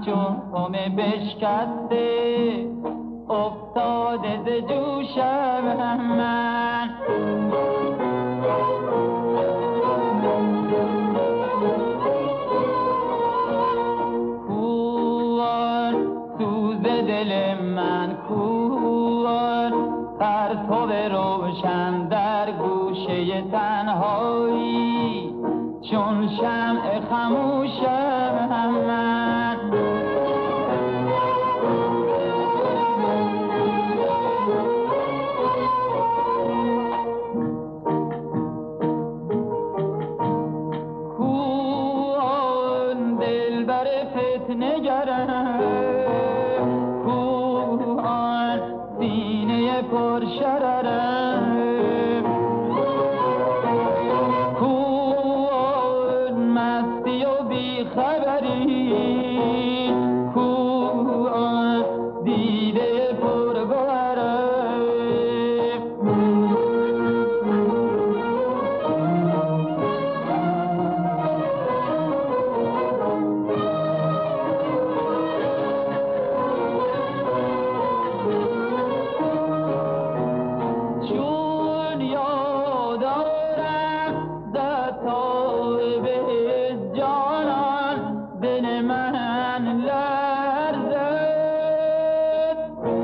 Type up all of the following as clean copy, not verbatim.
چون خم بشکسته افتاده ز جوشم من. کوان سوز دل من، کوان پرتو روشن در گوشه تنهایی، چون شمع خموشم من. کوان دلبر فتنه‌گرم، کوان سینه پرشررم، کوان مستی و بیخبری، کوان دیده پرگوهرم. چون یاد آرم ز تاب جانان، دل من لرزد.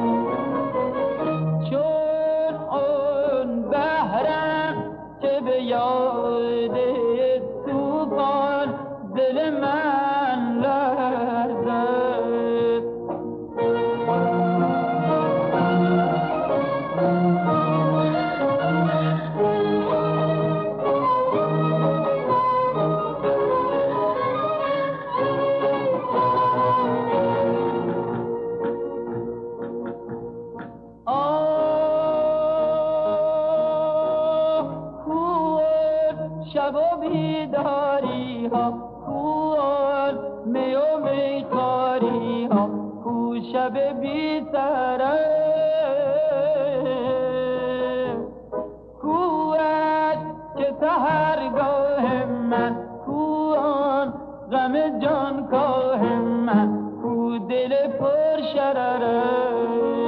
چون آن بحرم که به یاد طوفان، دل من لرزد. شب و بیداری ها، کوان می و میخاری ها، کو شب بی سره، کوان که سحرگاه من، کوان غم جانکاه من، کو دل پر شرره.